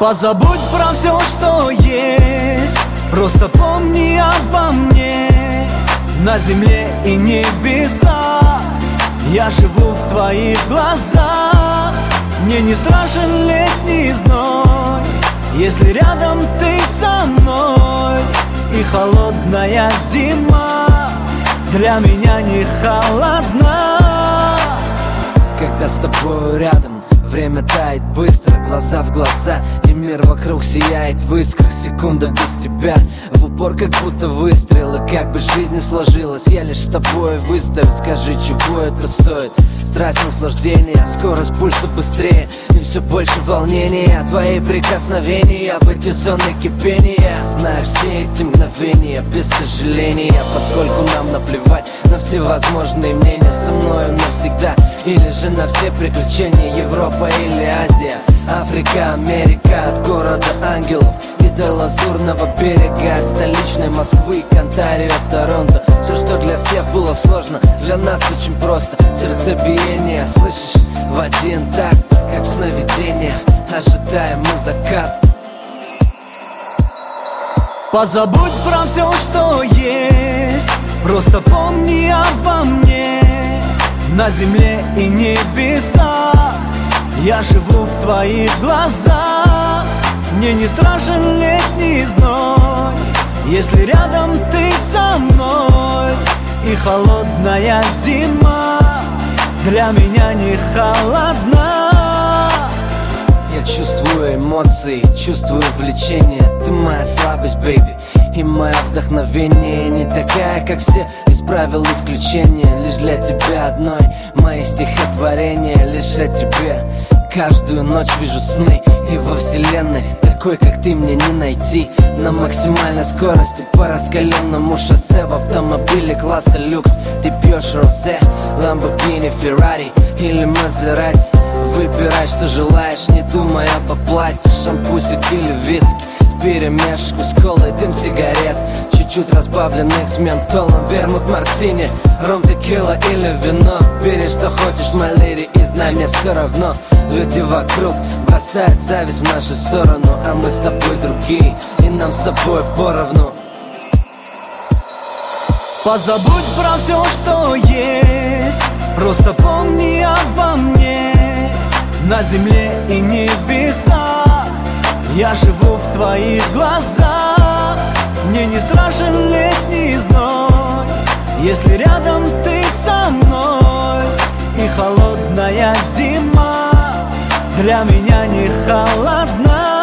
Позабудь про все, что есть, просто помни обо мне. На земле и небесах я живу в твоих глазах. Мне не страшен летний зной, если рядом ты со мной. И холодная зима для меня не холодна. Когда с тобой рядом, время тает быстро, глаза в глаза, и мир вокруг сияет в искрах. Секунда без тебя в упор, как будто выстрел. И как бы жизнь не сложилась, я лишь с тобой выстою. Скажи, чего это стоит? Страсть, наслаждение, скорость пульса быстрее, и все больше волнения. Твои прикосновения в эти зоны кипения. Знаю все эти мгновения без сожаления, поскольку нам наплевать на всевозможные мнения. Со мною навсегда или же на все приключения. Европа или Азия, Африка, Америка. От города ангелов и до лазурного берега, от столичной Москвы к Онтарио, Торонто. Все, что для всех было сложно, для нас очень просто. Сердцебиение, слышишь, в один такт, как в сновидениях. Ожидаем мы закат. Позабудь про все, что есть, просто помни обо мне. На земле и небесах я живу в твоих глазах. Мне не страшен летний зной, если рядом ты со мной. И холодная зима для меня не холодна. Я чувствую эмоции, чувствую влечение. Ты моя слабость, бэйби, и мое вдохновение. Не такая, как все, из правил исключения. Лишь для тебя одной мои стихотворения. Лишь о тебе каждую ночь вижу сны. И во вселенной такой, как ты, мне не найти. На максимальной скорости по раскаленному шоссе, в автомобиле класса люкс. Ты пьешь розе, Lamborghini, Ferrari или Maserati. Выбирай, что желаешь, не думай об оплате. Шампусик или виски вперемешку с колой, дым сигарет, чуть-чуть разбавленных с ментолом. Вермут, мартини, ром, текила или вино. Бери, что хочешь, my lady, и знай, мне все равно. Люди вокруг бросают зависть в нашу сторону, а мы с тобой другие, и нам с тобой поровну. Позабудь про все, что есть, просто помни обо мне. На земле и небесах я живу в твоих глазах. Мне не страшен летний зной, если рядом ты со мной. И холодная зима для меня не холодна.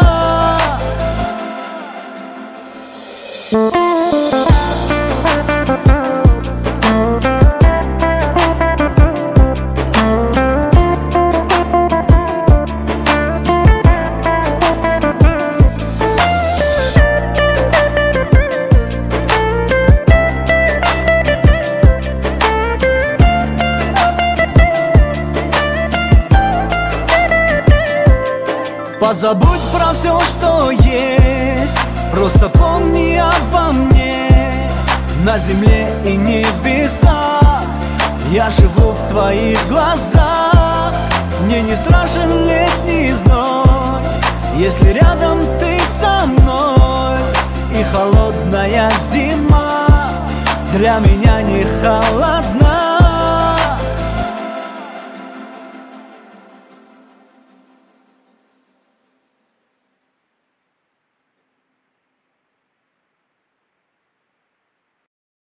Позабудь про все, что есть, просто помни обо мне. На земле и небесах я живу в твоих глазах. Мне не страшен летний зной, если рядом ты со мной. И холодная зима для меня не холодна.